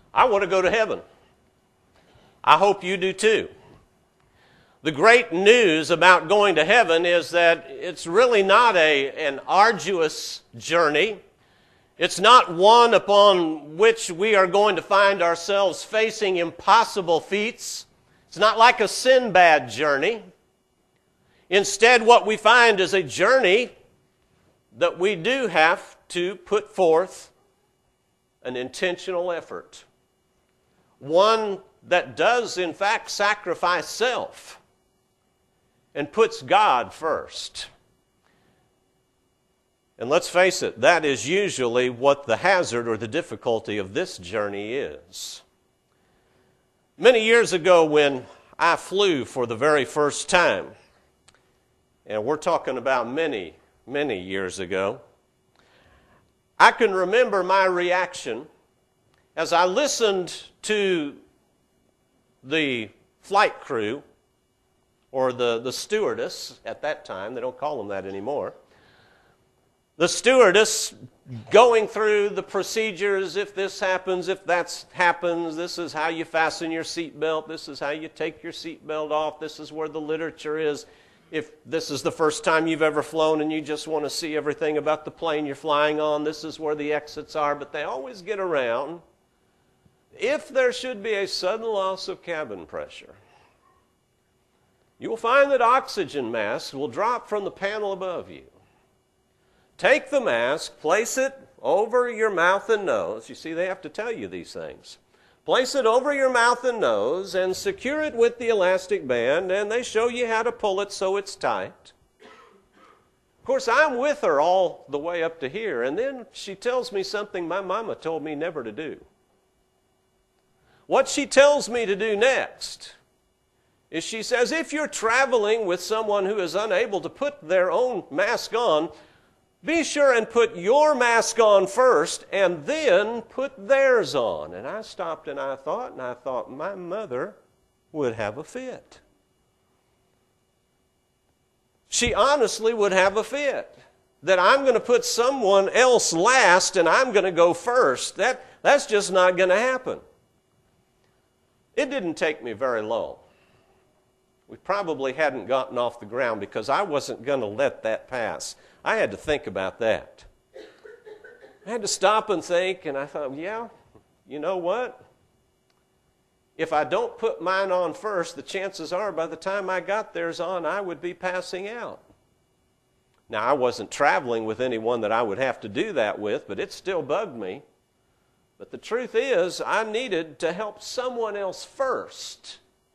I want to go to heaven. I hope you do too. The great news about going to heaven is that it's really not an arduous journey. It's not one upon which we are going to find ourselves facing impossible feats. It's not like a Sinbad journey. Instead, what we find is a journey that we do have to put forth an intentional effort. One that does, in fact, sacrifice self and puts God first. And let's face it, that is usually what the hazard or the difficulty of this journey is. Many years ago when I flew for the very first time, and we're talking about many, many years ago, I can remember my reaction as I listened to the flight crew, or the stewardess at that time. They don't call them that anymore. The stewardess going through the procedures. If this happens, if that happens, this is how you fasten your seatbelt. This is how you take your seatbelt off. This is where the literature is. If this is the first time you've ever flown and you just want to see everything about the plane you're flying on, this is where the exits are. But they always get around. If there should be a sudden loss of cabin pressure, you will find that oxygen masks will drop from the panel above you. Take the mask, place it over your mouth and nose. You see, they have to tell you these things. Place it over your mouth and nose and secure it with the elastic band, and they show you how to pull it so it's tight. Of course, I'm with her all the way up to here, and then she tells me something my mama told me never to do. What she tells me to do next is she says, if you're traveling with someone who is unable to put their own mask on, be sure and put your mask on first and then put theirs on. And I stopped and I thought my mother would have a fit. She honestly would have a fit. That I'm going to put someone else last and I'm going to go first. That's just not going to happen. It didn't take me very long. We probably hadn't gotten off the ground because I wasn't going to let that pass. I had to think about that. I had to stop and think, and I thought, yeah, you know what? If I don't put mine on first, the chances are by the time I got theirs on, I would be passing out. Now, I wasn't traveling with anyone that I would have to do that with, but it still bugged me. But the truth is, I needed to help someone else first.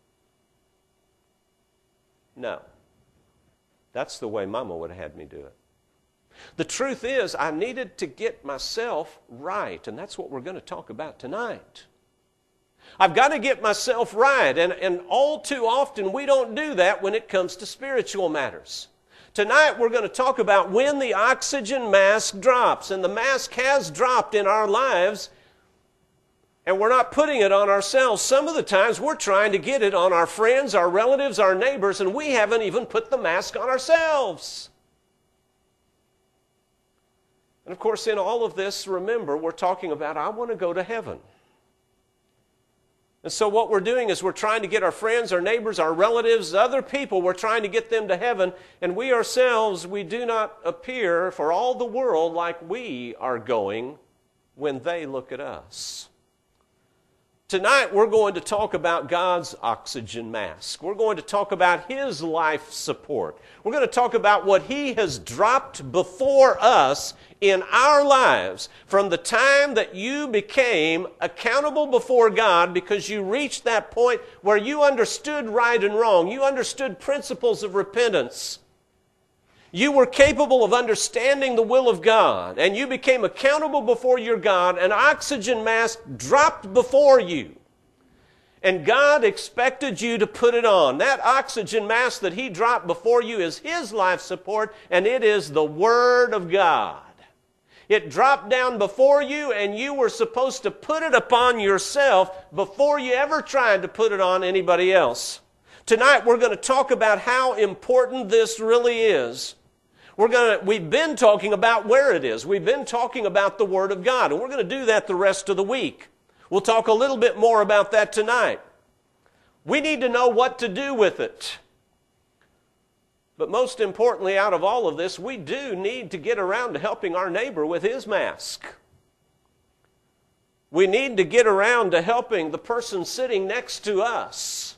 No. That's the way Mama would have had me do it. The truth is, I needed to get myself right, and that's what we're going to talk about tonight. I've got to get myself right, and all too often we don't do that when it comes to spiritual matters. Tonight we're going to talk about when the oxygen mask drops, and the mask has dropped in our lives, and we're not putting it on ourselves. Some of the times we're trying to get it on our friends, our relatives, our neighbors, and we haven't even put the mask on ourselves. And of course, in all of this, remember, we're talking about, I want to go to heaven. And so what we're doing is we're trying to get our friends, our neighbors, our relatives, other people, we're trying to get them to heaven, and we ourselves, we do not appear for all the world like we are going when they look at us. Tonight we're going to talk about God's oxygen mask. We're going to talk about His life support. We're going to talk about what He has dropped before us in our lives from the time that you became accountable before God because you reached that point where you understood right and wrong. You understood principles of repentance. You were capable of understanding the will of God, and you became accountable before your God. An oxygen mask dropped before you, and God expected you to put it on. That oxygen mask that He dropped before you is His life support, and it is the Word of God. It dropped down before you, and you were supposed to put it upon yourself before you ever tried to put it on anybody else. Tonight we're going to talk about how important this really is. We've been talking about where it is. We've been talking about the Word of God, and we're going to do that the rest of the week. We'll talk a little bit more about that tonight. We need to know what to do with it. But most importantly, out of all of this, we do need to get around to helping our neighbor with his mask. We need to get around to helping the person sitting next to us.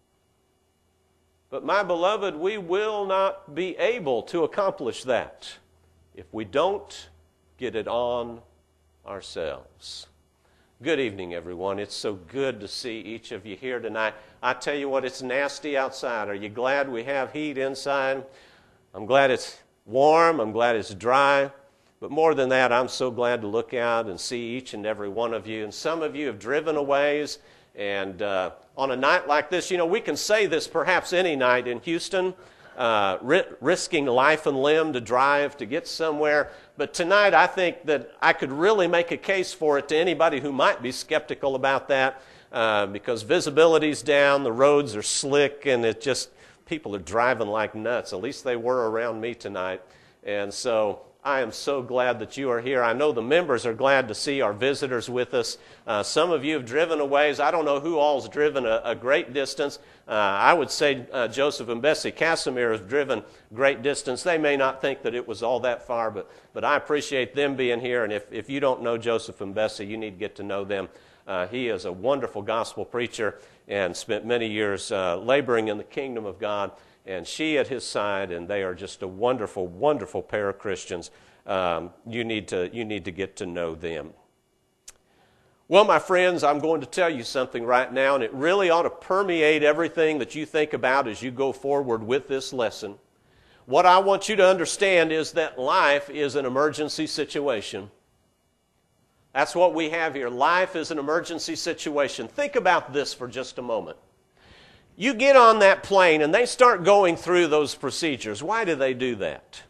But my beloved, we will not be able to accomplish that if we don't get it on ourselves. Good evening, everyone. It's so good to see each of you here tonight. I tell you what, it's nasty outside. Are you glad we have heat inside? I'm glad it's warm. I'm glad it's dry. But more than that, I'm so glad to look out and see each and every one of you. And some of you have driven a ways. And on a night like this, we can say this perhaps any night in Houston, risking life and limb to drive to get somewhere. But tonight, I think that I could really make a case for it to anybody who might be skeptical about that, because visibility's down, the roads are slick, and people are driving like nuts. At least they were around me tonight. And so I am so glad that you are here. I know the members are glad to see our visitors with us. Some of you have driven a ways. I don't know who all's driven a great distance. I would say Joseph and Bessie Casimir have driven great distance. They may not think that it was all that far, but I appreciate them being here. And if you don't know Joseph and Bessie, you need to get to know them. He is a wonderful gospel preacher and spent many years laboring in the kingdom of God. And she at his side, and they are just a wonderful, wonderful pair of Christians. You need to get to know them. Well, my friends, I'm going to tell you something right now, and it really ought to permeate everything that you think about as you go forward with this lesson. What I want you to understand is that life is an emergency situation. That's what we have here. Life is an emergency situation. Think about this for just a moment. You get on that plane and they start going through those procedures. Why do they do that?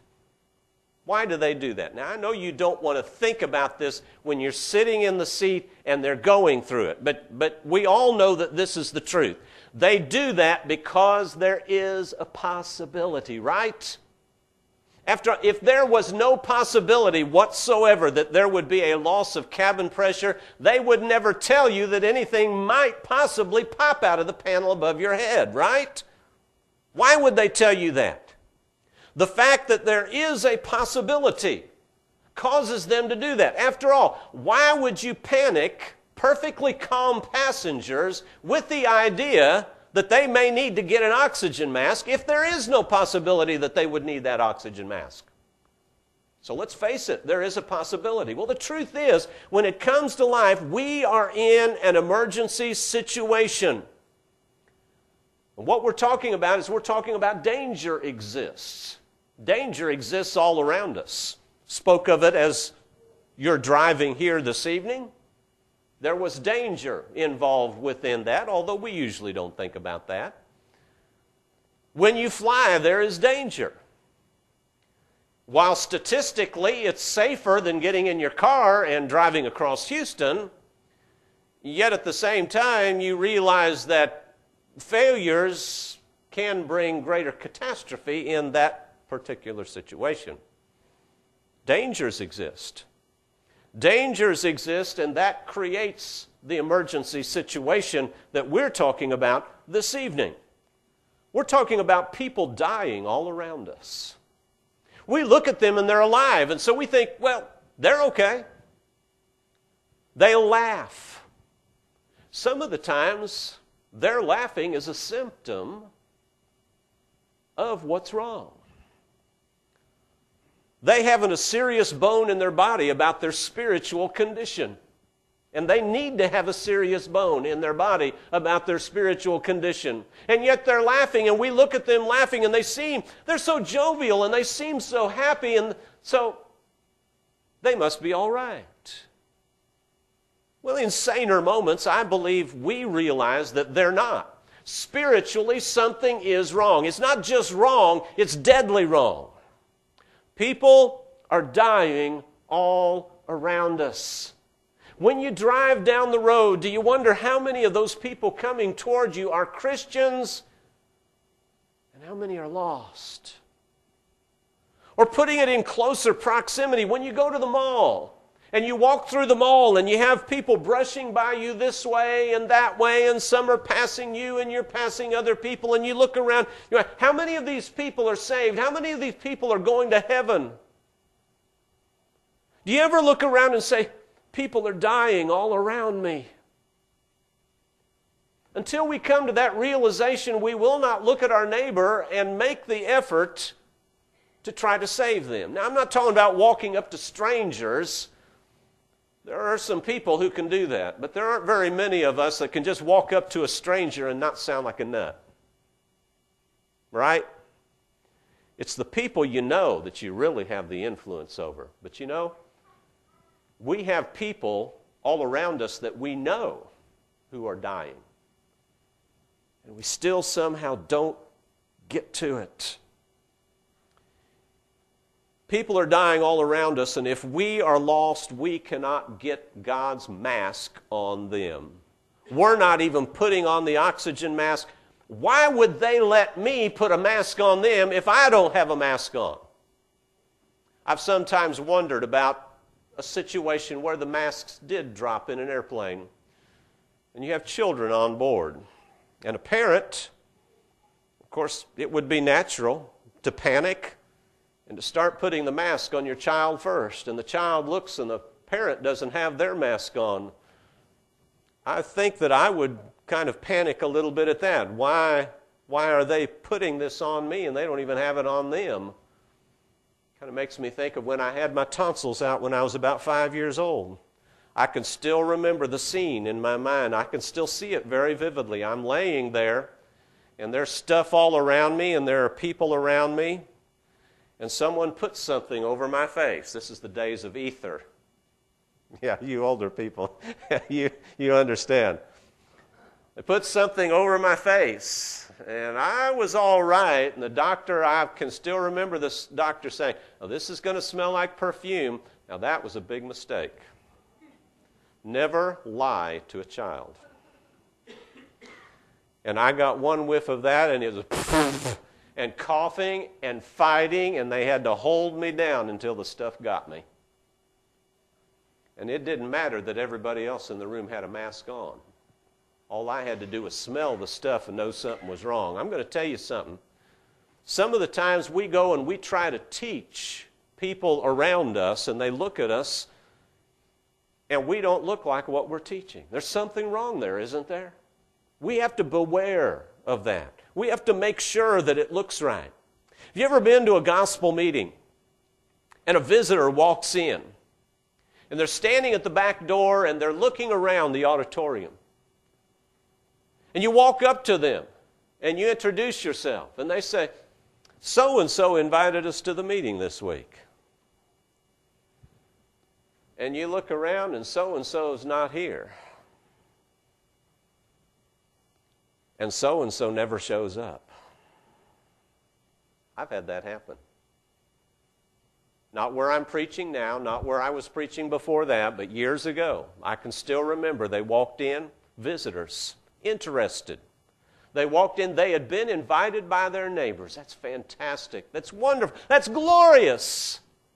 Why do they do that? Now, I know you don't want to think about this when you're sitting in the seat and they're going through it, but we all know that this is the truth. They do that because there is a possibility, right? If there was no possibility whatsoever that there would be a loss of cabin pressure, they would never tell you that anything might possibly pop out of the panel above your head, right? Why would they tell you that? The fact that there is a possibility causes them to do that. After all, why would you panic perfectly calm passengers with the idea that they may need to get an oxygen mask if there is no possibility that they would need that oxygen mask? So let's face it, there is a possibility. Well, the truth is, when it comes to life, we are in an emergency situation. And what we're talking about is we're talking about danger exists. Danger exists all around us. Spoke of it as you're driving here this evening. There was danger involved within that, although we usually don't think about that. When you fly, there is danger. While statistically it's safer than getting in your car and driving across Houston, yet at the same time you realize that failures can bring greater catastrophe in that particular situation. Dangers exist. Dangers exist, and that creates the emergency situation that we're talking about this evening. We're talking about people dying all around us. We look at them and they're alive, and so we think, well, they're okay. They laugh. Some of the times, their laughing is a symptom of what's wrong. They haven't a serious bone in their body about their spiritual condition. And they need to have a serious bone in their body about their spiritual condition. And yet they're laughing, and we look at them laughing, and they're so jovial, and they seem so happy, and so they must be all right. Well, in saner moments, I believe we realize that they're not. Spiritually, something is wrong. It's not just wrong, it's deadly wrong. People are dying all around us. When you drive down the road, do you wonder how many of those people coming toward you are Christians and how many are lost? Or putting it in closer proximity, when you go to the mall And you walk through the mall and you have people brushing by you this way and that way, and some are passing you and you're passing other people, and you look around, you're like, how many of these people are saved? How many of these people are going to heaven? Do you ever look around and say, people are dying all around me? Until we come to that realization, we will not look at our neighbor and make the effort to try to save them. Now, I'm not talking about walking up to strangers. There are some people who can do that, but there aren't very many of us that can just walk up to a stranger and not sound like a nut. Right? It's the people you know that you really have the influence over. But you know, we have people all around us that we know who are dying. And we still somehow don't get to it. People are dying all around us, and if we are lost, we cannot get God's mask on them. We're not even putting on the oxygen mask. Why would they let me put a mask on them if I don't have a mask on? I've sometimes wondered about a situation where the masks did drop in an airplane, and you have children on board. And a parent, of course, it would be natural to panic and to start putting the mask on your child first. And the child looks and the parent doesn't have their mask on. I think that I would kind of panic a little bit at that. Why are they putting this on me and they don't even have it on them? Kind of makes me think of when I had my tonsils out when I was about 5 years old. I can still remember the scene in my mind. I can still see it very vividly. I'm laying there, and there's stuff all around me, and there are people around me, and someone puts something over my face. This is the days of ether. Yeah, you older people, you understand. They put something over my face, and I was all right, and the doctor, I can still remember this doctor saying, oh, this is going to smell like perfume. Now, that was a big mistake. Never lie to a child. And I got one whiff of that, and it was and coughing and fighting, and they had to hold me down until the stuff got me. And it didn't matter that everybody else in the room had a mask on. All I had to do was smell the stuff and know something was wrong. I'm going to tell you something. Some of the times we go and we try to teach people around us, and they look at us, and we don't look like what we're teaching. There's something wrong there, isn't there? We have to beware of that. We have to make sure that it looks right. Have you ever been to a gospel meeting and a visitor walks in and they're standing at the back door and they're looking around the auditorium? And you walk up to them and you introduce yourself and they say, so-and-so invited us to the meeting this week. And you look around and so-and-so is not here. And so-and-so never shows up. I've had that happen. Not where I'm preaching now, not where I was preaching before that, but years ago. I can still remember they walked in, visitors, interested. They walked in, they had been invited by their neighbors. That's fantastic. That's wonderful. That's glorious.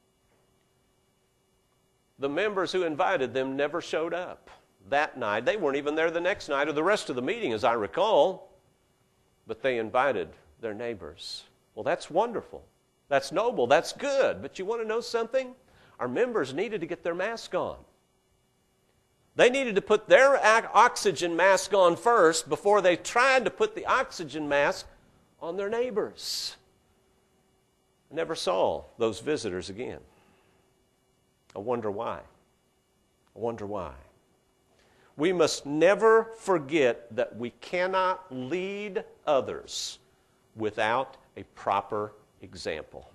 The members who invited them never showed up that night. They weren't even there the next night or the rest of the meeting, as I recall. But they invited their neighbors. Well, that's wonderful. That's noble. That's good. But you want to know something? Our members needed to get their mask on. They needed to put their oxygen mask on first before they tried to put the oxygen mask on their neighbors. I never saw those visitors again. I wonder why. I wonder why. We must never forget that we cannot lead others without a proper example.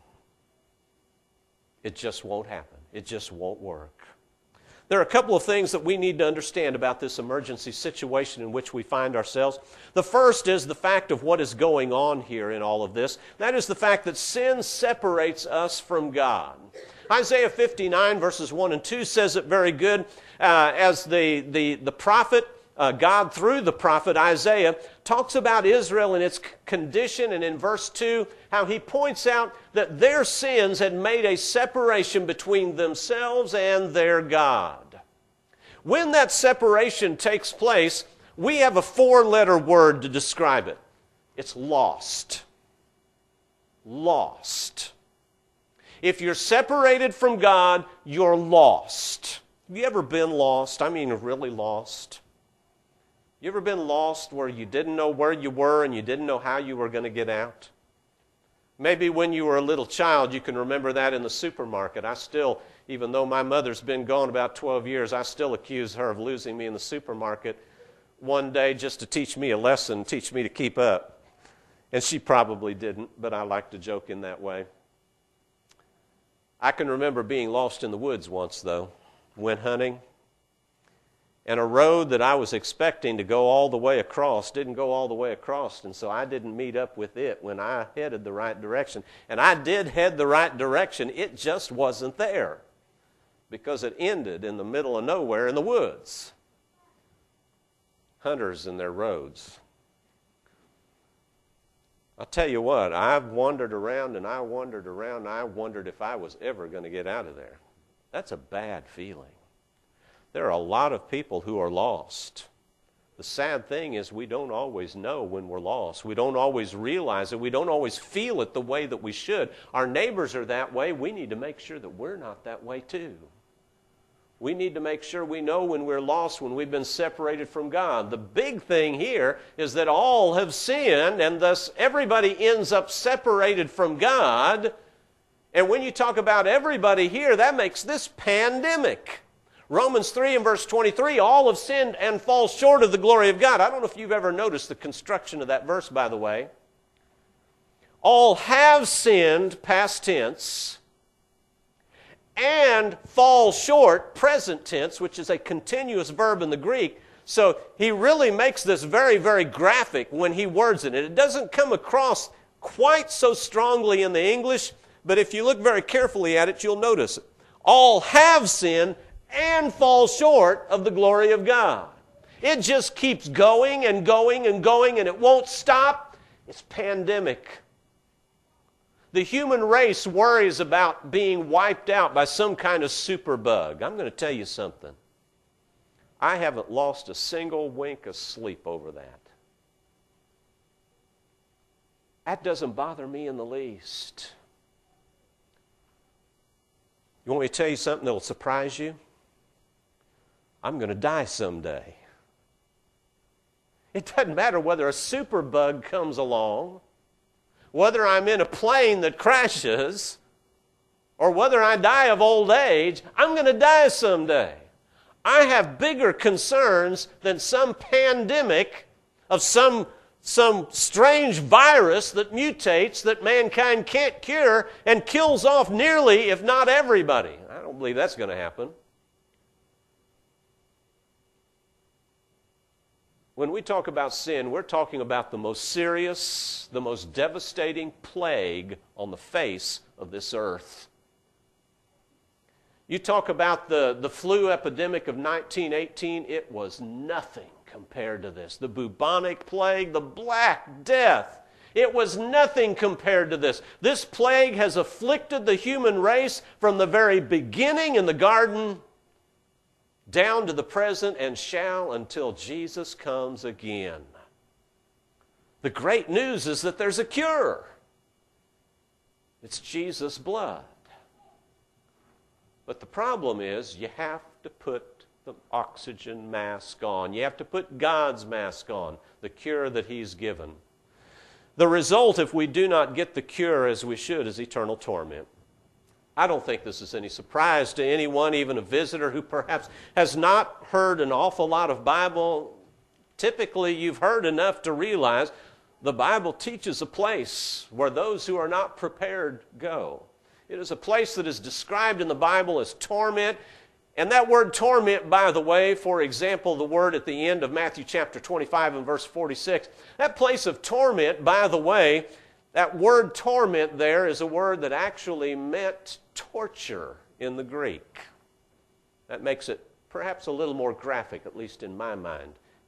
It just won't happen. It just won't work. There are a couple of things that we need to understand about this emergency situation in which we find ourselves. The first is the fact of what is going on here in all of this. That is the fact that sin separates us from God. Isaiah 59 verses 1 and 2 says it very good. As the prophet God, through the prophet Isaiah, talks about Israel and its condition, and in verse 2, how he points out that their sins had made a separation between themselves and their God. When that separation takes place, we have a 4-letter word to describe it. It's lost. Lost. If you're separated from God, you're lost. Have you ever been lost? I mean, really lost. You ever been lost where you didn't know where you were and you didn't know how you were going to get out? Maybe when you were a little child, you can remember that in the supermarket. I still, even though my mother's been gone about 12 years, I still accuse her of losing me in the supermarket one day just to teach me a lesson, teach me to keep up. And she probably didn't, but I like to joke in that way. I can remember being lost in the woods once, though. Went hunting. And a road that I was expecting to go all the way across didn't go all the way across, and so I didn't meet up with it when I headed the right direction. And I did head the right direction, it just wasn't there because it ended in the middle of nowhere in the woods. Hunters and their roads. I'll tell you what, I've wandered around and I wandered around and I wondered if I was ever going to get out of there. That's a bad feeling. There are a lot of people who are lost. The sad thing is we don't always know when we're lost. We don't always realize it. We don't always feel it the way that we should. Our neighbors are that way. We need to make sure that we're not that way too. We need to make sure we know when we're lost, when we've been separated from God. The big thing here is that all have sinned, and thus everybody ends up separated from God. And when you talk about everybody here, that makes this pandemic. Romans 3 and verse 23, all have sinned and fall short of the glory of God. I don't know if you've ever noticed the construction of that verse, by the way. All have sinned, past tense, and fall short, present tense, which is a continuous verb in the Greek. So he really makes this very, very graphic when he words it. And it doesn't come across quite so strongly in the English, but if you look very carefully at it, you'll notice it. All have sinned and fall short of the glory of God. It just keeps going and going and going, and it won't stop. It's pandemic. The human race worries about being wiped out by some kind of superbug. I'm going to tell you something. I haven't lost a single wink of sleep over that. That doesn't bother me in the least. You want me to tell you something that will surprise you? I'm going to die someday. It doesn't matter whether a superbug comes along, whether I'm in a plane that crashes, or whether I die of old age. I'm going to die someday. I have bigger concerns than some pandemic of some strange virus that mutates that mankind can't cure and kills off nearly, if not everybody. I don't believe that's going to happen. When we talk about sin, we're talking about the most serious, the most devastating plague on the face of this earth. You talk about the flu epidemic of 1918, it was nothing compared to this. The bubonic plague, the Black Death, it was nothing compared to this. This plague has afflicted the human race from the very beginning in the garden down to the present and shall until Jesus comes again. The great news is that there's a cure. It's Jesus' blood. But the problem is you have to put the oxygen mask on. You have to put God's mask on, the cure that He's given. The result, if we do not get the cure as we should, is eternal torment. I don't think this is any surprise to anyone, even a visitor who perhaps has not heard an awful lot of Bible. Typically, you've heard enough to realize the Bible teaches a place where those who are not prepared go. It is a place that is described in the Bible as torment. And that word torment, by the way, for example, the word at the end of Matthew chapter 25 and verse 46, that place of torment, by the way, that word torment there is a word that actually meant torture in the Greek. That makes it perhaps a little more graphic, at least in my mind,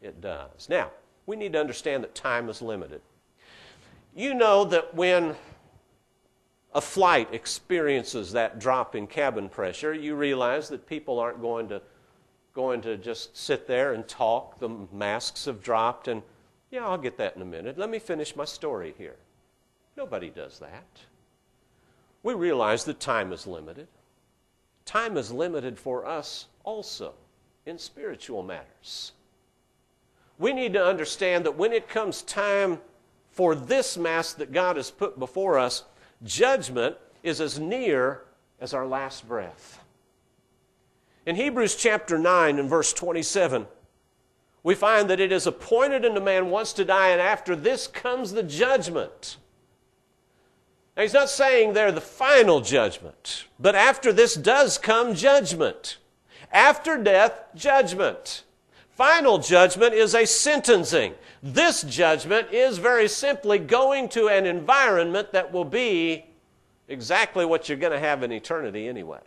it does. Now, we need to understand that time is limited. You know that when a flight experiences that drop in cabin pressure, you realize that people aren't going to just sit there and talk. The masks have dropped, and yeah, I'll get that in a minute. Let me finish my story here. Nobody does that. We realize that time is limited. Time is limited for us also in spiritual matters. We need to understand that when it comes time for this Mass that God has put before us, judgment is as near as our last breath. In Hebrews chapter 9 and verse 27, we find that it is appointed unto man once to die, and after this comes the judgment. Now, he's not saying there the final judgment, but after this does come judgment. After death, judgment. Final judgment is a sentencing. This judgment is very simply going to an environment that will be exactly what you're going to have in eternity anyway.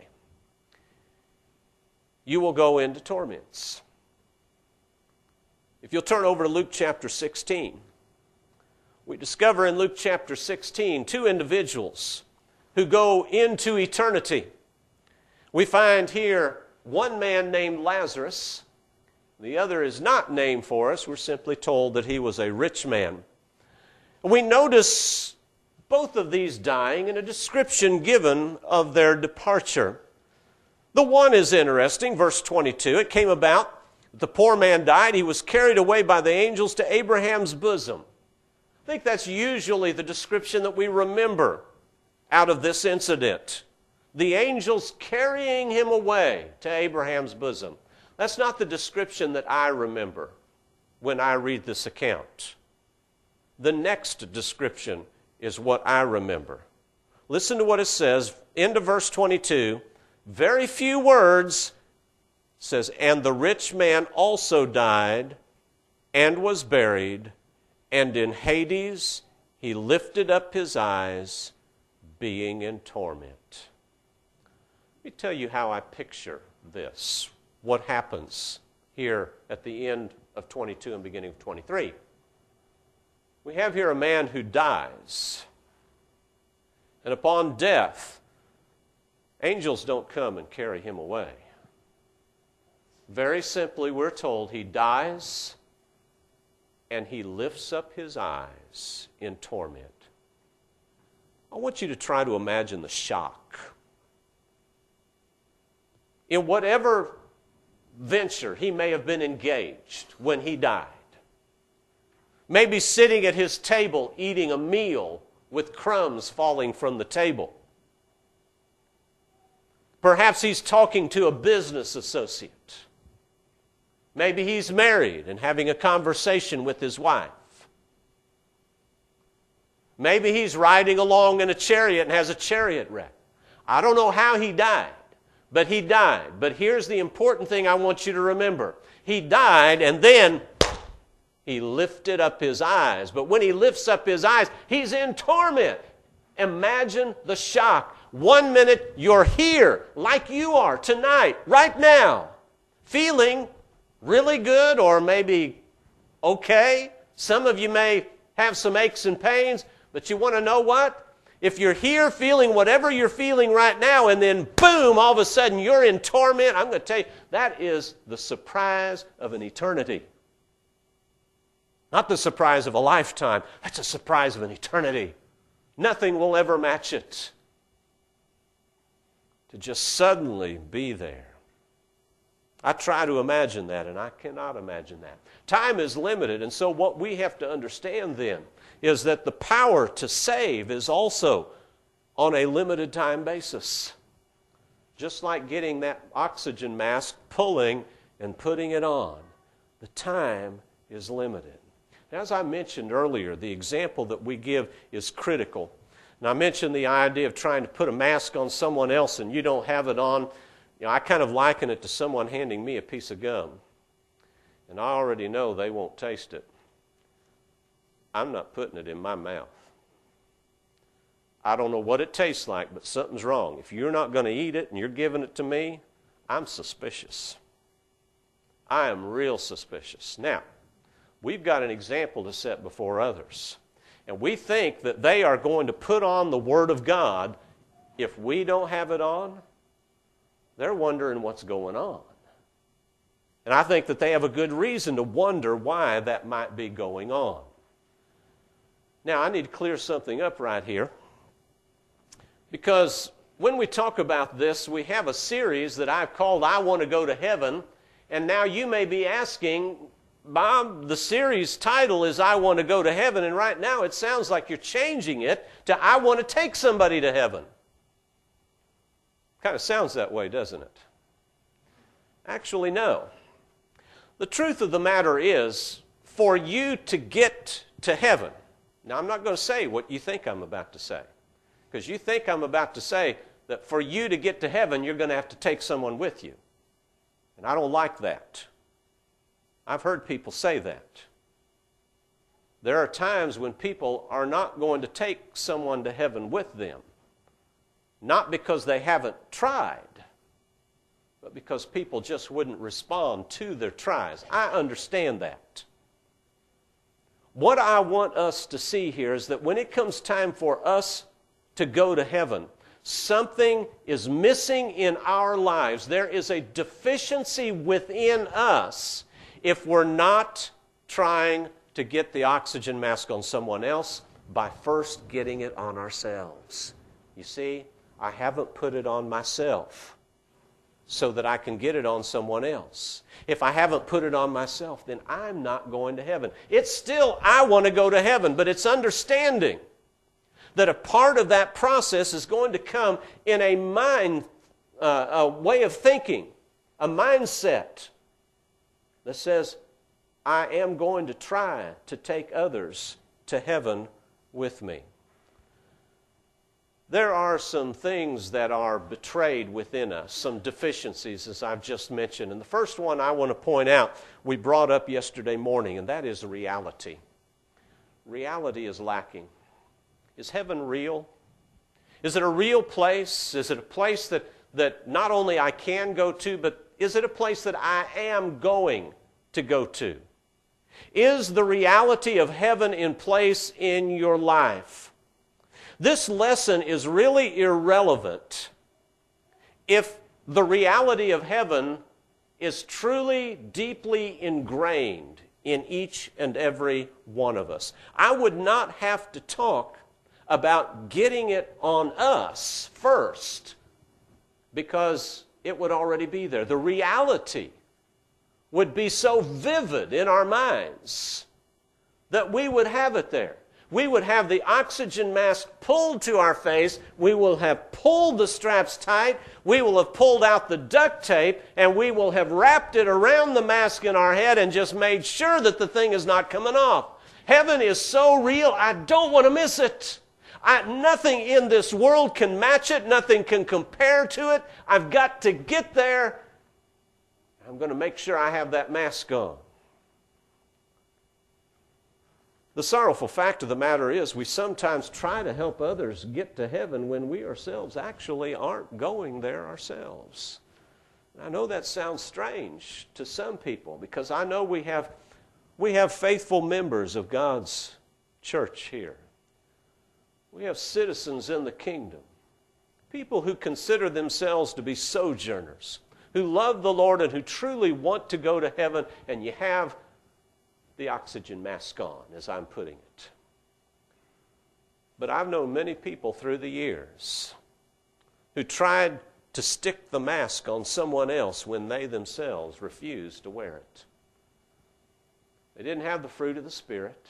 You will go into torments. If you'll turn over to Luke chapter 16, we discover in Luke chapter 16 two individuals who go into eternity. We find here one man named Lazarus. The other is not named for us. We're simply told that he was a rich man. We notice both of these dying and a description given of their departure. The one is interesting, verse 22. It came about, the poor man died. He was carried away by the angels to Abraham's bosom. I think that's usually the description that we remember out of this incident. The angels carrying him away to Abraham's bosom. That's not the description that I remember when I read this account. The next description is what I remember. Listen to what it says, end of verse 22. Very few words. It says, and the rich man also died and was buried, and in Hades he lifted up his eyes, being in torment. Let me tell you how I picture this. What happens here at the end of 22 and beginning of 23. We have here a man who dies. And upon death, angels don't come and carry him away. Very simply, we're told he dies and he lifts up his eyes in torment. I want you to try to imagine the shock. In whatever venture he may have been engaged when he died, maybe sitting at his table eating a meal with crumbs falling from the table. Perhaps he's talking to a business associate. Maybe he's married and having a conversation with his wife. Maybe he's riding along in a chariot and has a chariot wreck. I don't know how he died, but he died. But here's the important thing I want you to remember. He died and then he lifted up his eyes. But when he lifts up his eyes, he's in torment. Imagine the shock. 1 minute you're here like you are tonight, right now, feeling really good or maybe okay. Some of you may have some aches and pains, but you want to know what? If you're here feeling whatever you're feeling right now and then boom, all of a sudden you're in torment, I'm going to tell you, that is the surprise of an eternity. Not the surprise of a lifetime. That's a surprise of an eternity. Nothing will ever match it. To just suddenly be there. I try to imagine that, and I cannot imagine that. Time is limited, and so what we have to understand then is that the power to save is also on a limited time basis. Just like getting that oxygen mask, pulling and putting it on. The time is limited. Now, as I mentioned earlier, the example that we give is critical. And I mentioned the idea of trying to put a mask on someone else and you don't have it on. You know, I kind of liken it to someone handing me a piece of gum. And I already know they won't taste it. I'm not putting it in my mouth. I don't know what it tastes like, but something's wrong. If you're not going to eat it and you're giving it to me, I'm suspicious. I am real suspicious. Now, we've got an example to set before others. And we think that they are going to put on the Word of God. If we don't have it on, they're wondering what's going on. And I think that they have a good reason to wonder why that might be going on. Now, I need to clear something up right here, because when we talk about this, we have a series that I've called I Want to Go to Heaven, and now you may be asking, Bob, the series title is I Want to Go to Heaven, and right now it sounds like you're changing it to I Want to Take Somebody to Heaven. Kind of sounds that way, doesn't it? Actually, no. The truth of the matter is, for you to get to heaven, now I'm not going to say what you think I'm about to say, because you think I'm about to say that for you to get to heaven, you're going to have to take someone with you. And I don't like that. I've heard people say that. There are times when people are not going to take someone to heaven with them, not because they haven't tried, but because people just wouldn't respond to their tries. I understand that. What I want us to see here is that when it comes time for us to go to heaven, something is missing in our lives. There is a deficiency within us if we're not trying to get the oxygen mask on someone else by first getting it on ourselves. You see, I haven't put it on myself so that I can get it on someone else. If I haven't put it on myself, then I'm not going to heaven. It's still, I want to go to heaven, but it's understanding that a part of that process is going to come in a way of thinking, a mindset that says, I am going to try to take others to heaven with me. There are some things that are betrayed within us, some deficiencies, as I've just mentioned. And the first one I want to point out, we brought up yesterday morning, and that is reality. Reality is lacking. Is heaven real? Is it a real place? Is it a place that not only I can go to, but is it a place that I am going to go to? Is the reality of heaven in place in your life? This lesson is really irrelevant if the reality of heaven is truly deeply ingrained in each and every one of us. I would not have to talk about getting it on us first, because it would already be there. The reality would be so vivid in our minds that we would have it there. We would have the oxygen mask pulled to our face. We will have pulled the straps tight. We will have pulled out the duct tape, and we will have wrapped it around the mask in our head and just made sure that the thing is not coming off. Heaven is so real, I don't want to miss it. Nothing in this world can match it. Nothing can compare to it. I've got to get there. I'm going to make sure I have that mask on. The sorrowful fact of the matter is we sometimes try to help others get to heaven when we ourselves actually aren't going there ourselves. I know that sounds strange to some people, because I know we have faithful members of God's church here. We have citizens in the kingdom, people who consider themselves to be sojourners, who love the Lord and who truly want to go to heaven, and you have the oxygen mask on, as I'm putting it. But I've known many people through the years who tried to stick the mask on someone else when they themselves refused to wear it. They didn't have the fruit of the Spirit.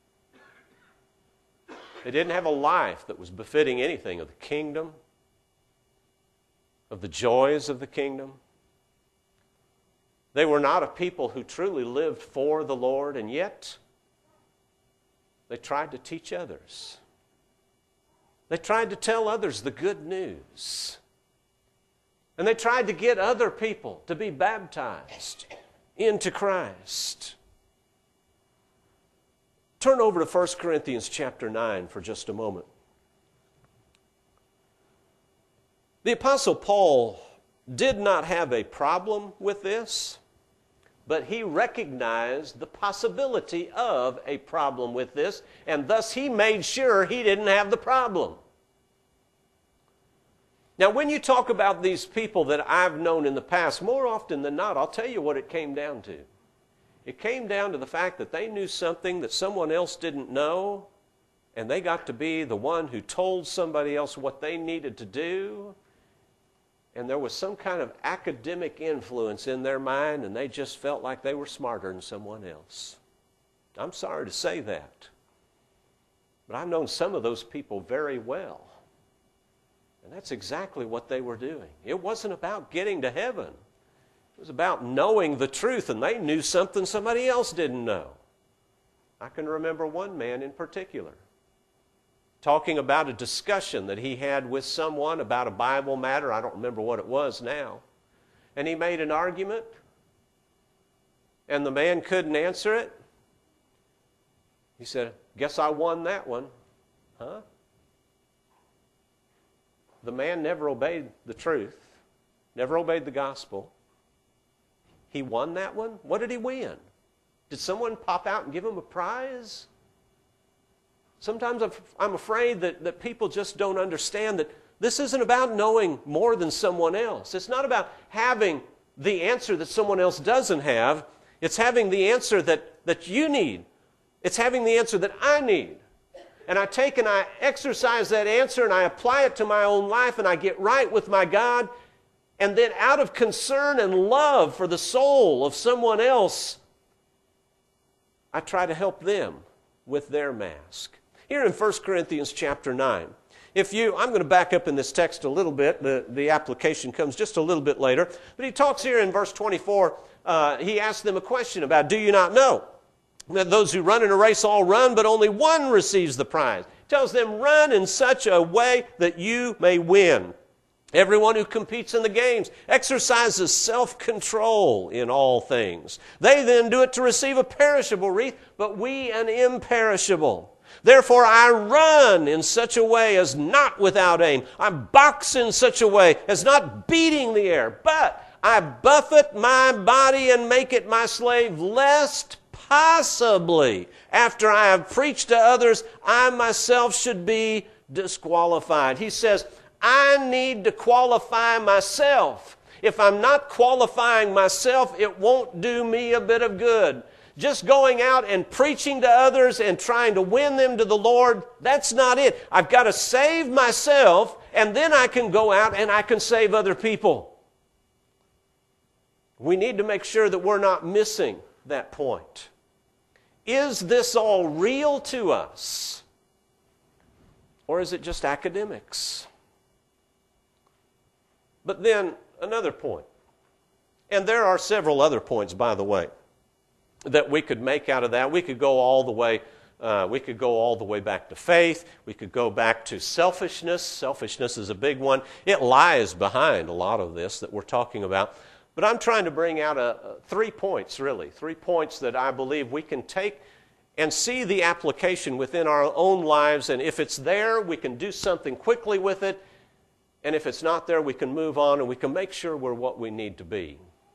They didn't have a life that was befitting anything of the kingdom, of the joys of the kingdom. They were not a people who truly lived for the Lord, and yet they tried to teach others. They tried to tell others the good news. And they tried to get other people to be baptized into Christ. Turn over to 1 Corinthians chapter 9 for just a moment. The Apostle Paul did not have a problem with this, but he recognized the possibility of a problem with this, and thus he made sure he didn't have the problem. Now, when you talk about these people that I've known in the past, more often than not, I'll tell you what it came down to. It came down to the fact that they knew something that someone else didn't know, and they got to be the one who told somebody else what they needed to do, and there was some kind of academic influence in their mind, and they just felt like they were smarter than someone else. I'm sorry to say that, but I've known some of those people very well, and that's exactly what they were doing. It wasn't about getting to heaven. It was about knowing the truth, and they knew something somebody else didn't know. I can remember one man in particular talking about a discussion that he had with someone about a Bible matter. I don't remember what it was now. And he made an argument, and the man couldn't answer it. He said, "Guess I won that one." Huh? The man never obeyed the truth, never obeyed the gospel. He won that one? What did he win? Did someone pop out and give him a prize? Sometimes I'm afraid that people just don't understand that this isn't about knowing more than someone else. It's not about having the answer that someone else doesn't have. It's having the answer that you need. It's having the answer that I need. And I take and I exercise that answer and I apply it to my own life and I get right with my God. And then out of concern and love for the soul of someone else, I try to help them with their mask. Here in 1 Corinthians chapter 9, I'm going to back up in this text a little bit. The application comes just a little bit later. But he talks here in verse 24, he asks them a question about, do you not know that those who run in a race all run, but only one receives the prize? He tells them, run in such a way that you may win. Everyone who competes in the games exercises self-control in all things. They then do it to receive a perishable wreath, but we an imperishable. Therefore I run in such a way as not without aim. I box in such a way as not beating the air, but I buffet my body and make it my slave, lest possibly, after I have preached to others, I myself should be disqualified. He says, I need to qualify myself. If I'm not qualifying myself, it won't do me a bit of good. Just going out and preaching to others and trying to win them to the Lord, that's not it. I've got to save myself, and then I can go out and I can save other people. We need to make sure that we're not missing that point. Is this all real to us? Or is it just academics? But then another point, and there are several other points, by the way, that we could make out of that. We could go all the way. Back to faith. We could go back to selfishness. Selfishness is a big one. It lies behind a lot of this that we're talking about. But I'm trying to bring out 3 points, really. 3 points that I believe we can take and see the application within our own lives. And if it's there, we can do something quickly with it. And if it's not there, we can move on and we can make sure we're what we need to be.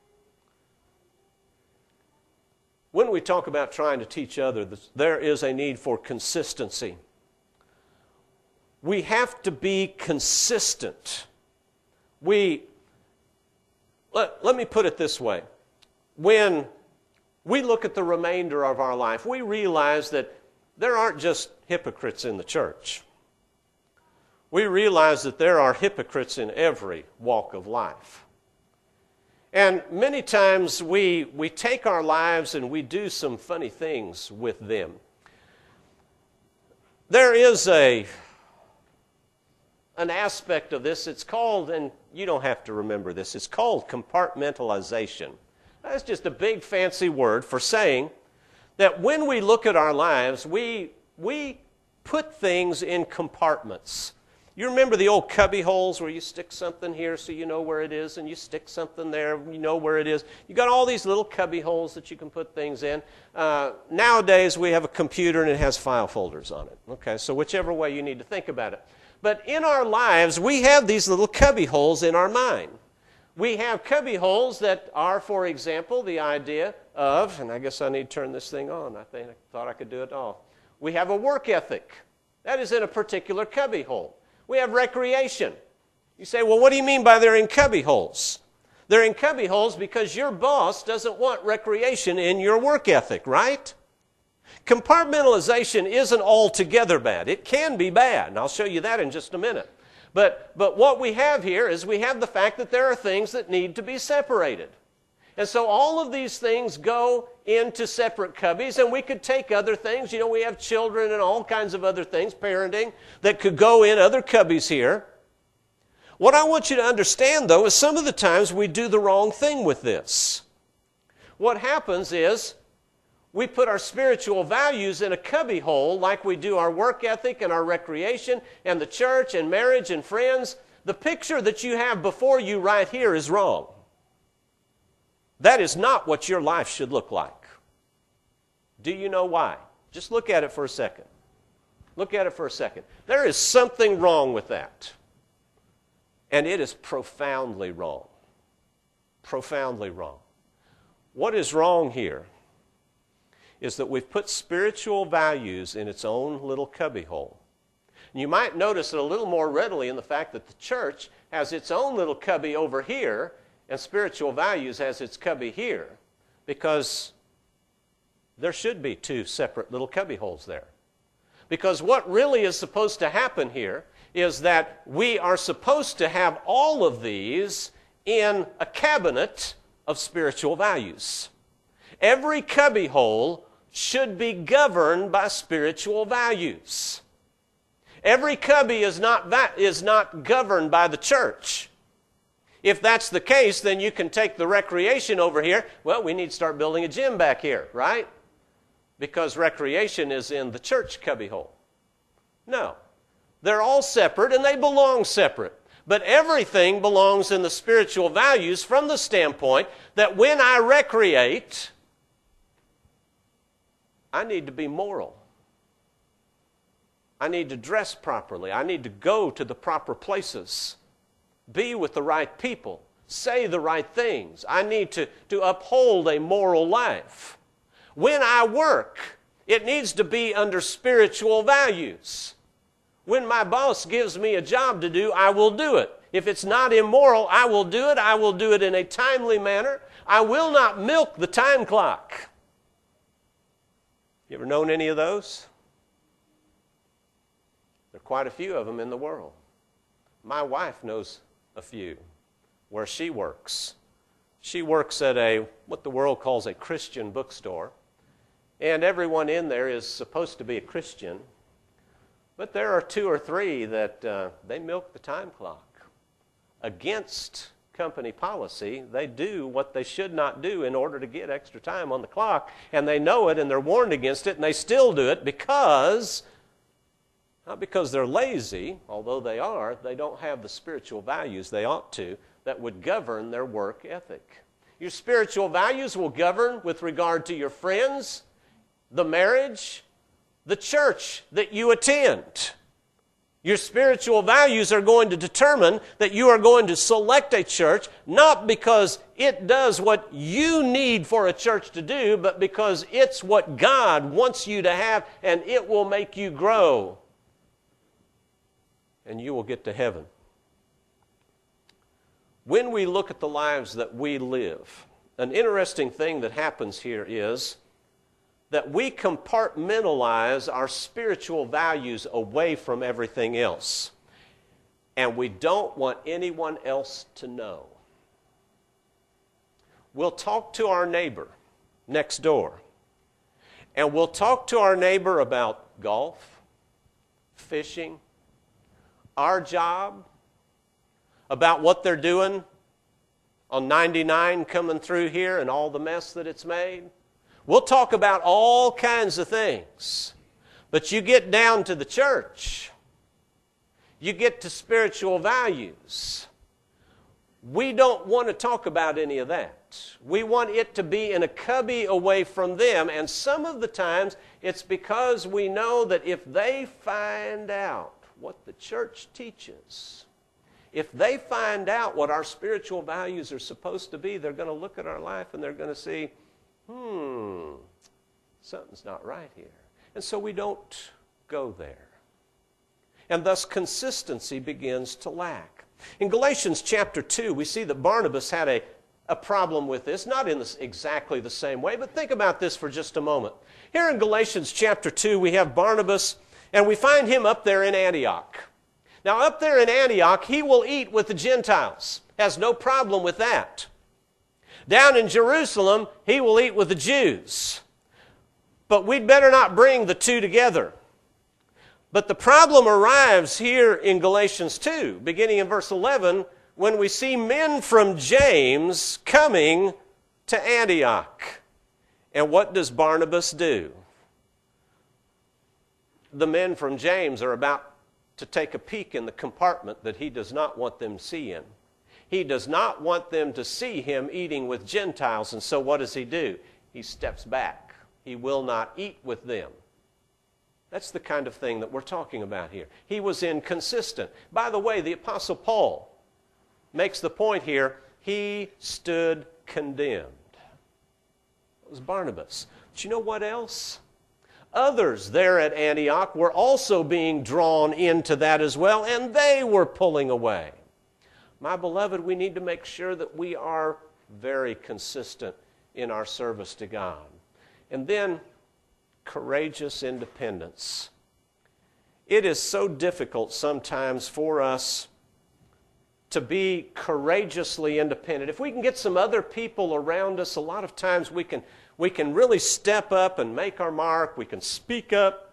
When we talk about trying to teach others, there is a need for consistency. We have to be consistent. Let me put it this way. When we look at the remainder of our life, we realize that there aren't just hypocrites in the church. We realize that there are hypocrites in every walk of life. And many times we take our lives and we do some funny things with them. There is an aspect of this, it's called, and you don't have to remember this, it's called compartmentalization. That's just a big fancy word for saying that when we look at our lives, we put things in compartments. You remember the old cubby holes where you stick something here so you know where it is, and you stick something there, you know where it is. You got all these little cubby holes that you can put things in. Nowadays we have a computer and it has file folders on it. Okay, so whichever way you need to think about it. But in our lives, we have these little cubby holes in our mind. We have cubby holes that are, for example, the idea of, and I guess I need to turn this thing on. I thought I could do it all. We have a work ethic. That is in a particular cubby hole. We have recreation. You say, well, what do you mean by they're in cubby holes? They're in cubby holes because your boss doesn't want recreation in your work ethic, right? Compartmentalization isn't altogether bad. It can be bad, and I'll show you that in just a minute. But what we have here is we have the fact that there are things that need to be separated. And so all of these things go into separate cubbies, and we could take other things. You know, we have children and all kinds of other things, parenting, that could go in other cubbies here. What I want you to understand, though, is some of the times we do the wrong thing with this. What happens is we put our spiritual values in a cubby hole like we do our work ethic and our recreation and the church and marriage and friends. The picture that you have before you right here is wrong. That is not what your life should look like. Do you know why? Just look at it for a second. Look at it for a second. There is something wrong with that. And it is profoundly wrong. Profoundly wrong. What is wrong here is that we've put spiritual values in its own little cubbyhole. And you might notice it a little more readily in the fact that the church has its own little cubby over here, and spiritual values has its cubby here, because there should be two separate little cubby holes there. Because what really is supposed to happen here is that we are supposed to have all of these in a cabinet of spiritual values. Every cubby hole should be governed by spiritual values. Every cubby is not governed by the church. If that's the case, then you can take the recreation over here. Well, we need to start building a gym back here, right? Because recreation is in the church cubbyhole. No. They're all separate and they belong separate. But everything belongs in the spiritual values from the standpoint that when I recreate, I need to be moral. I need to dress properly. I need to go to the proper places. Be with the right people. Say the right things. I need to uphold a moral life. When I work, it needs to be under spiritual values. When my boss gives me a job to do, I will do it. If it's not immoral, I will do it. I will do it in a timely manner. I will not milk the time clock. You ever known any of those? There are quite a few of them in the world. My wife knows a few where she works. She works at what the world calls a Christian bookstore, and everyone in there is supposed to be a Christian, but there are two or three that they milk the time clock. Against company policy, they do what they should not do in order to get extra time on the clock, and they know it and they're warned against it, and they still do it because, not because they're lazy, although they don't have the spiritual values they ought to that would govern their work ethic. Your spiritual values will govern with regard to your friends, the marriage, the church that you attend. Your spiritual values are going to determine that you are going to select a church, not because it does what you need for a church to do, but because it's what God wants you to have, and it will make you grow. And you will get to heaven. When we look at the lives that we live, an interesting thing that happens here is that we compartmentalize our spiritual values away from everything else. And we don't want anyone else to know. We'll talk to our neighbor next door. And we'll talk to our neighbor about golf, fishing, our job, about what they're doing on 99 coming through here and all the mess that it's made. We'll talk about all kinds of things. But you get down to the church. You get to spiritual values. We don't want to talk about any of that. We want it to be in a cubby away from them. And some of the times it's because we know that if they find out what the church teaches, if they find out what our spiritual values are supposed to be, they're going to look at our life and they're going to see, something's not right here. And so we don't go there. And thus consistency begins to lack. In Galatians chapter 2, we see that Barnabas had a problem with this, not in exactly the same way, but think about this for just a moment. Here in Galatians chapter 2, we have Barnabas, and we find him up there in Antioch. Now, up there in Antioch, he will eat with the Gentiles. Has no problem with that. Down in Jerusalem, he will eat with the Jews. But we'd better not bring the two together. But the problem arrives here in Galatians 2, beginning in verse 11, when we see men from James coming to Antioch. And what does Barnabas do? The men from James are about to take a peek in the compartment that he does not want them to see in. He does not want them to see him eating with Gentiles, and so what does he do? He steps back. He will not eat with them. That's the kind of thing that we're talking about here. He was inconsistent. By the way, the Apostle Paul makes the point here, he stood condemned. It was Barnabas. But you know what else? Others there at Antioch were also being drawn into that as well, and they were pulling away. My beloved, we need to make sure that we are very consistent in our service to God. And then, courageous independence. It is so difficult sometimes for us to be courageously independent. If we can get some other people around us, a lot of times we can really step up and make our mark. We can speak up.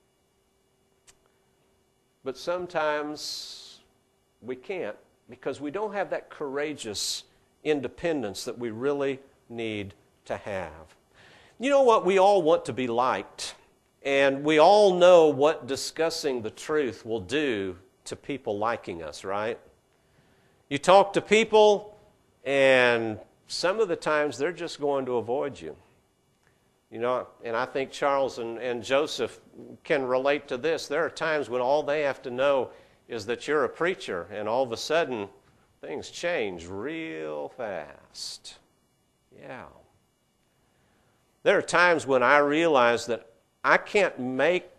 But sometimes we can't because we don't have that courageous independence that we really need to have. You know what? We all want to be liked. And we all know what discussing the truth will do to people liking us, right? You talk to people, and some of the times they're just going to avoid you. You know, and I think Charles and Joseph can relate to this. There are times when all they have to know is that you're a preacher, and all of a sudden things change real fast. Yeah. There are times when I realize that I can't make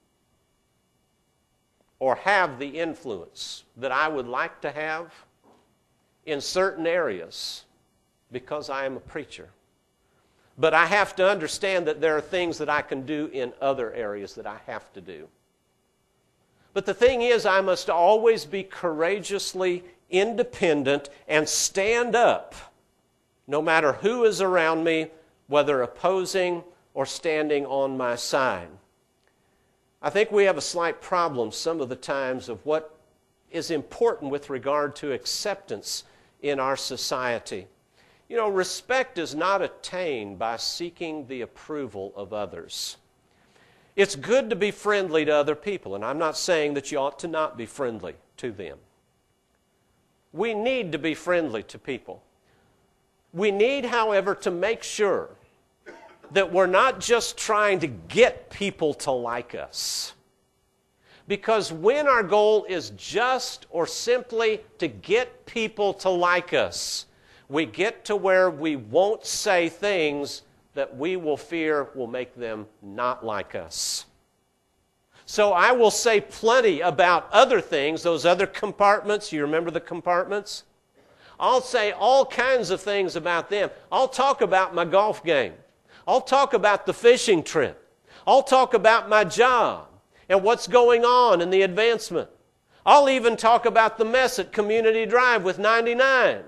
or have the influence that I would like to have in certain areas because I am a preacher. But I have to understand that there are things that I can do in other areas that I have to do. But the thing is, I must always be courageously independent and stand up no matter who is around me, whether opposing or standing on my side. I think we have a slight problem some of the times of what is important with regard to acceptance in our society. You know, respect is not attained by seeking the approval of others. It's good to be friendly to other people, and I'm not saying that you ought to not be friendly to them. We need to be friendly to people. We need, however, to make sure that we're not just trying to get people to like us. Because when our goal is just or simply to get people to like us, we get to where we won't say things that we will fear will make them not like us. So I will say plenty about other things, those other compartments. You remember the compartments? I'll say all kinds of things about them. I'll talk about my golf game. I'll talk about the fishing trip. I'll talk about my job and what's going on in the advancement. I'll even talk about the mess at Community Drive with 99.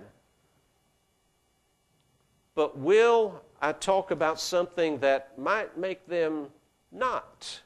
But will I talk about something that might make them not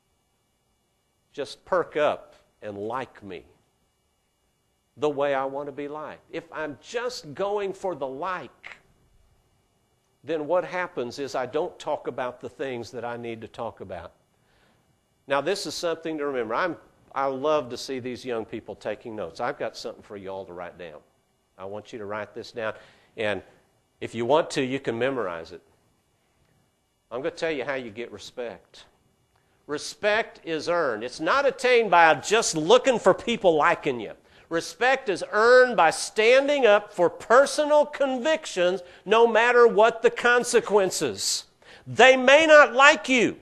just perk up and like me the way I want to be liked? If I'm just going for the like, then what happens is I don't talk about the things that I need to talk about. Now, this is something to remember. I love to see these young people taking notes. I've got something for you all to write down. I want you to write this down, and if you want to, you can memorize it. I'm going to tell you how you get respect. Respect is earned. It's not attained by just looking for people liking you. Respect is earned by standing up for personal convictions no matter what the consequences. They may not like you,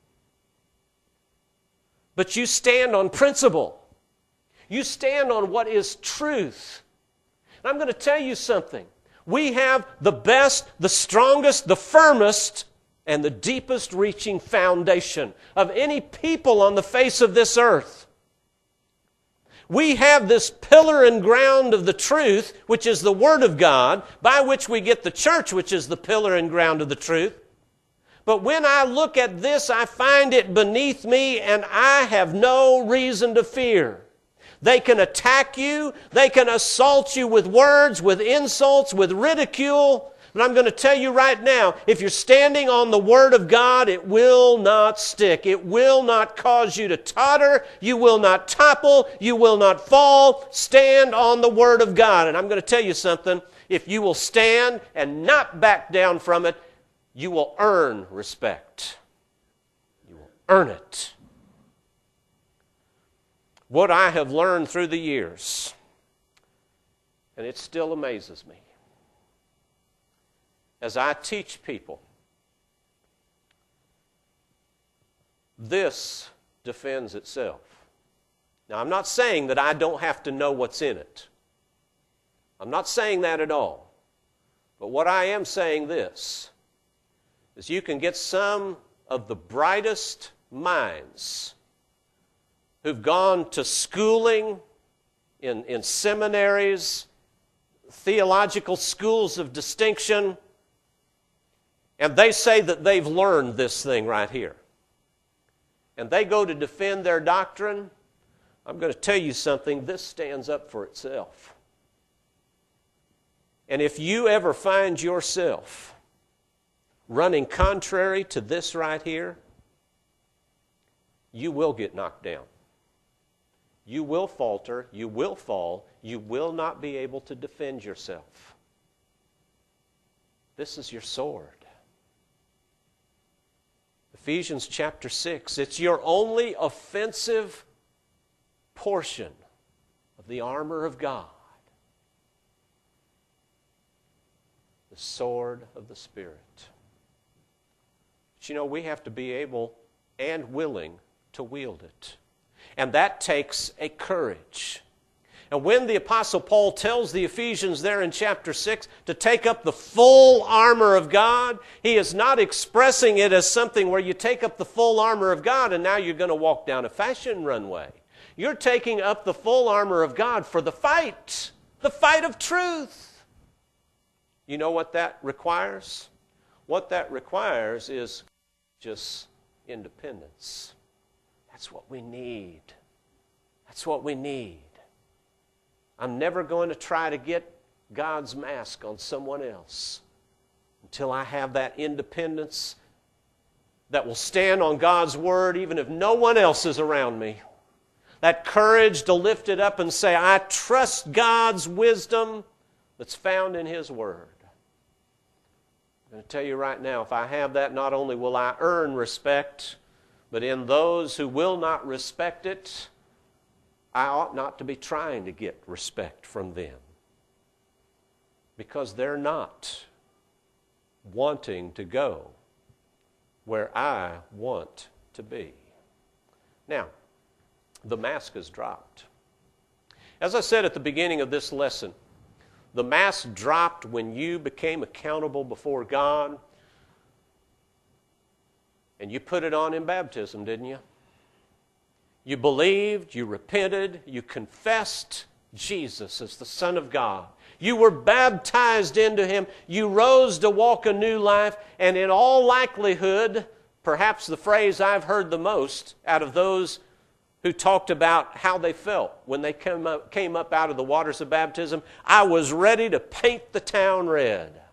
but you stand on principle. You stand on what is truth. And I'm going to tell you something. We have the best, the strongest, the firmest, and the deepest reaching foundation of any people on the face of this earth. We have this pillar and ground of the truth, which is the Word of God, by which we get the church, which is the pillar and ground of the truth. But when I look at this, I find it beneath me, and I have no reason to fear. They can attack you. They can assault you with words, with insults, with ridicule. But I'm going to tell you right now, if you're standing on the Word of God, it will not stick. It will not cause you to totter. You will not topple. You will not fall. Stand on the Word of God. And I'm going to tell you something. If you will stand and not back down from it, you will earn respect. You will earn it. What I have learned through the years, and it still amazes me, as I teach people, this defends itself. Now, I'm not saying that I don't have to know what's in it. I'm not saying that at all. But what I am saying this is you can get some of the brightest minds who've gone to schooling in seminaries, theological schools of distinction, and they say that they've learned this thing right here. And they go to defend their doctrine. I'm going to tell you something, this stands up for itself. And if you ever find yourself running contrary to this right here, you will get knocked down. You will falter, you will fall, you will not be able to defend yourself. This is your sword. Ephesians chapter 6, it's your only offensive portion of the armor of God. The sword of the Spirit. But you know, we have to be able and willing to wield it. And that takes a courage. And when the Apostle Paul tells the Ephesians there in chapter 6 to take up the full armor of God, he is not expressing it as something where you take up the full armor of God and now you're going to walk down a fashion runway. You're taking up the full armor of God for the fight of truth. You know what that requires? What that requires is just independence. That's what we need. That's what we need. I'm never going to try to get God's mask on someone else until I have that independence that will stand on God's Word even if no one else is around me. That courage to lift it up and say, I trust God's wisdom that's found in His Word. I'm going to tell you right now, if I have that, not only will I earn respect, but in those who will not respect it, I ought not to be trying to get respect from them because they're not wanting to go where I want to be. Now, the mask is dropped. As I said at the beginning of this lesson, the mask dropped when you became accountable before God, and you put it on in baptism, didn't you? You believed, you repented, you confessed Jesus as the Son of God. You were baptized into Him. You rose to walk a new life, and in all likelihood, perhaps the phrase I've heard the most out of those who talked about how they felt when they came up out of the waters of baptism, I was ready to paint the town red.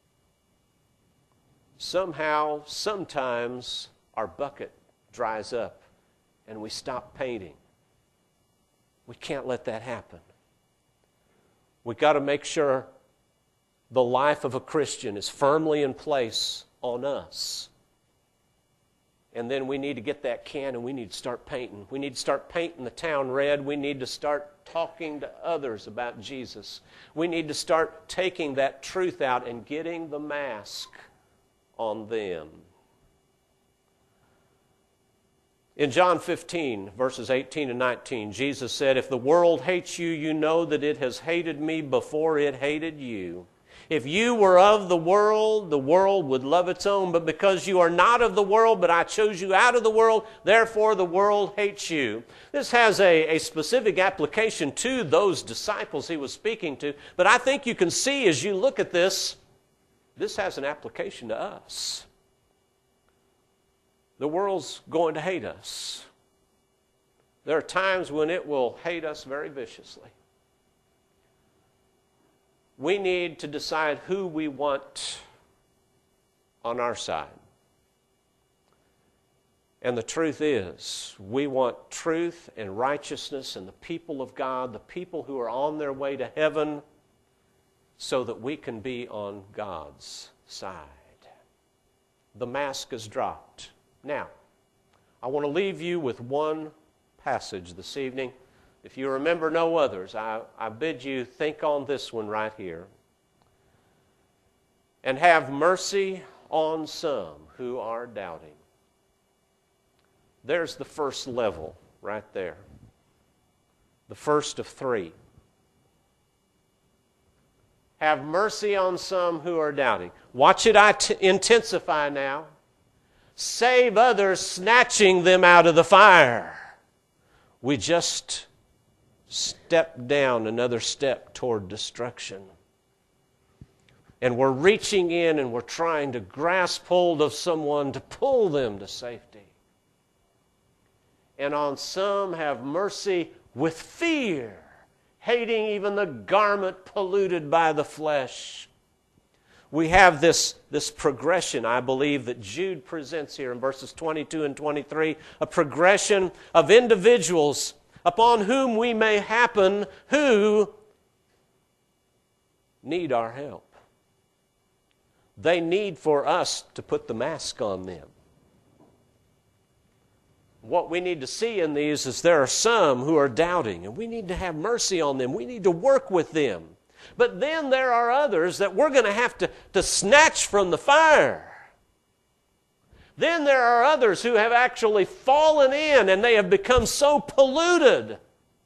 Somehow, sometimes, our bucket dries up and we stop painting. We can't let that happen. We've got to make sure the life of a Christian is firmly in place on us. And then we need to get that can and we need to start painting. We need to start painting the town red. We need to start talking to others about Jesus. We need to start taking that truth out and getting the mask on them. In John 15, verses 18 and 19, Jesus said, "If the world hates you, you know that it has hated me before it hated you. If you were of the world would love its own. But because you are not of the world, but I chose you out of the world, therefore the world hates you." This has a specific application to those disciples he was speaking to. But I think you can see as you look at this, this has an application to us. The world's going to hate us. There are times when it will hate us very viciously. We need to decide who we want on our side. And the truth is, we want truth and righteousness and the people of God, the people who are on their way to heaven, so that we can be on God's side. The mask is dropped. Now, I want to leave you with one passage this evening. If you remember no others, I bid you think on this one right here. "And have mercy on some who are doubting." There's the first level right there. The first of three. Have mercy on some who are doubting. Watch it intensify now. Save others, snatching them out of the fire. We just step down another step toward destruction. And we're reaching in and we're trying to grasp hold of someone to pull them to safety. And on some have mercy with fear, hating even the garment polluted by the flesh. We have this progression, I believe, that Jude presents here in verses 22 and 23, a progression of individuals upon whom we may happen who need our help. They need for us to put the mask on them. What we need to see in these is there are some who are doubting, and we need to have mercy on them. We need to work with them. But then there are others that we're going to have to snatch from the fire. Then there are others who have actually fallen in and they have become so polluted.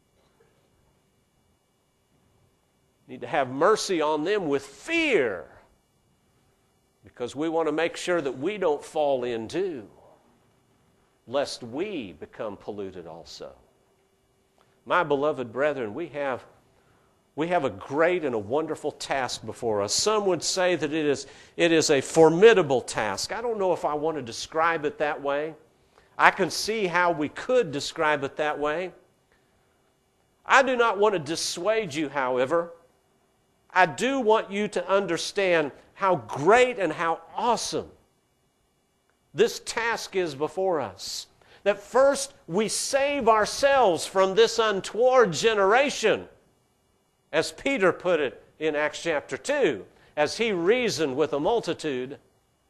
Need to have mercy on them with fear, because we want to make sure that we don't fall in too, lest we become polluted also. My beloved brethren, we have a great and a wonderful task before us. Some would say that it is a formidable task. I don't know if I want to describe it that way. I can see how we could describe it that way. I do not want to dissuade you, however. I do want you to understand how great and how awesome this task is before us. That first we save ourselves from this untoward generation, as Peter put it in Acts chapter 2, as he reasoned with a multitude.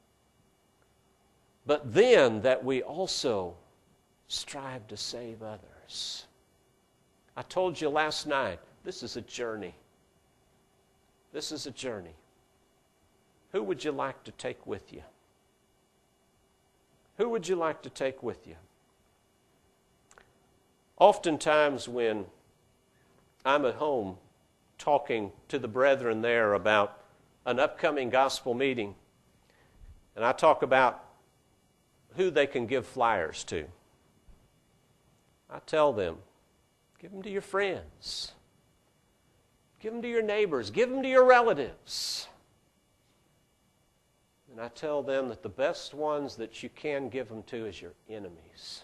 But then that we also strive to save others. I told you last night, this is a journey. This is a journey. Who would you like to take with you? Who would you like to take with you? Oftentimes when I'm at home talking to the brethren there about an upcoming gospel meeting, and I talk about who they can give flyers to, I tell them, give them to your friends. Give them to your neighbors. Give them to your relatives. And I tell them that the best ones that you can give them to is your enemies.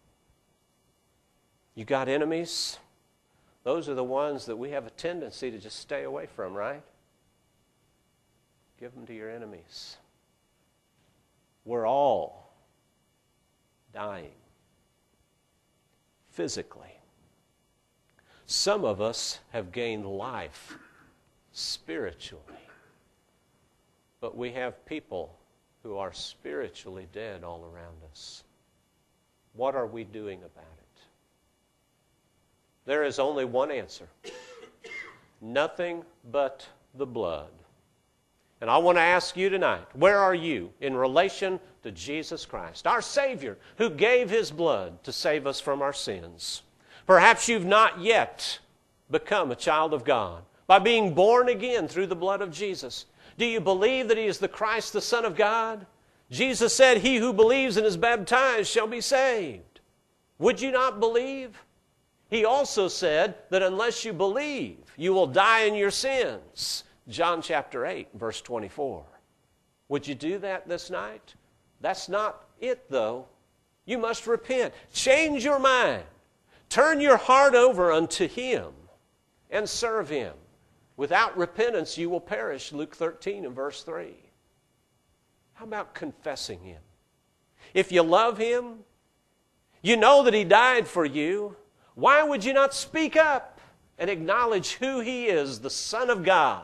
You got enemies? Those are the ones that we have a tendency to just stay away from, right? Give them to your enemies. We're all dying physically. Some of us have gained life spiritually. But we have people who are spiritually dead all around us. What are we doing about it? There is only one answer. Nothing but the blood. And I want to ask you tonight, where are you in relation to Jesus Christ, our Savior, who gave His blood to save us from our sins? Perhaps you've not yet become a child of God by being born again through the blood of Jesus. Do you believe that He is the Christ, the Son of God? Jesus said, "He who believes and is baptized shall be saved." Would you not believe? He also said that unless you believe, you will die in your sins. John chapter 8, verse 24. Would you do that this night? That's not it, though. You must repent. Change your mind. Turn your heart over unto Him and serve Him. Without repentance, you will perish. Luke 13 and verse 3. How about confessing Him? If you love Him, you know that He died for you, why would you not speak up and acknowledge who He is, the Son of God?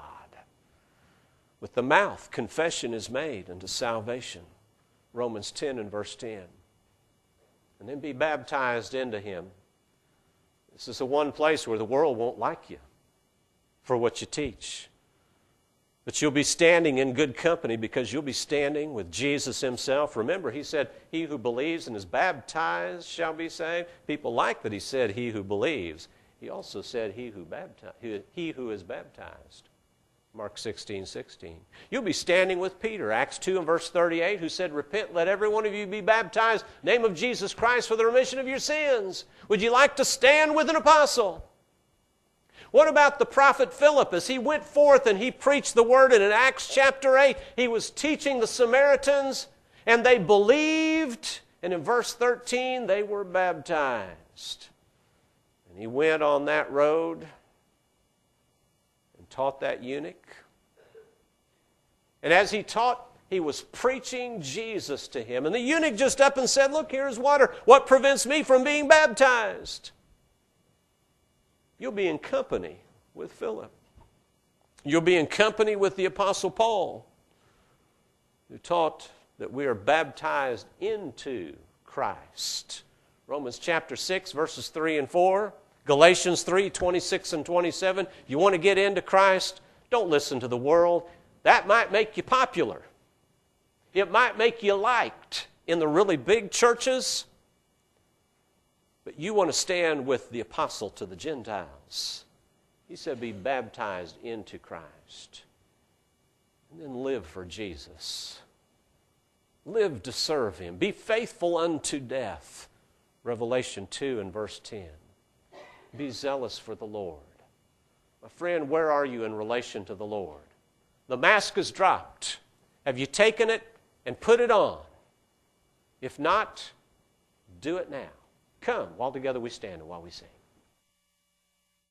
With the mouth, confession is made unto salvation. Romans 10 and verse 10. And then be baptized into Him. This is the one place where the world won't like you for what you teach. But you'll be standing in good company because you'll be standing with Jesus Himself. Remember, He said, "He who believes and is baptized shall be saved." People like that He said, "He who believes." He also said, he who is baptized. Mark 16:16. You'll be standing with Peter, Acts 2 and verse 38, who said, "Repent, let every one of you be baptized in the name of Jesus Christ for the remission of your sins." Would you like to stand with an apostle? What about the prophet Philip as he went forth and he preached the word, and in Acts chapter 8 he was teaching the Samaritans and they believed, and in verse 13 they were baptized. And he went on that road and taught that eunuch. And as he taught, he was preaching Jesus to him. And the eunuch just up and said, "Look, here's water. What prevents me from being baptized?" You'll be in company with Philip. You'll be in company with the Apostle Paul, who taught that we are baptized into Christ. Romans chapter 6, verses 3 and 4. Galatians 3, 26 and 27. You want to get into Christ? Don't listen to the world. That might make you popular. It might make you liked in the really big churches. But you want to stand with the apostle to the Gentiles. He said, be baptized into Christ. And then live for Jesus. Live to serve Him. Be faithful unto death. Revelation 2 and verse 10. Be zealous for the Lord. My friend, where are you in relation to the Lord? The mask is dropped. Have you taken it and put it on? If not, do it now. Come, while together we stand and while we sing.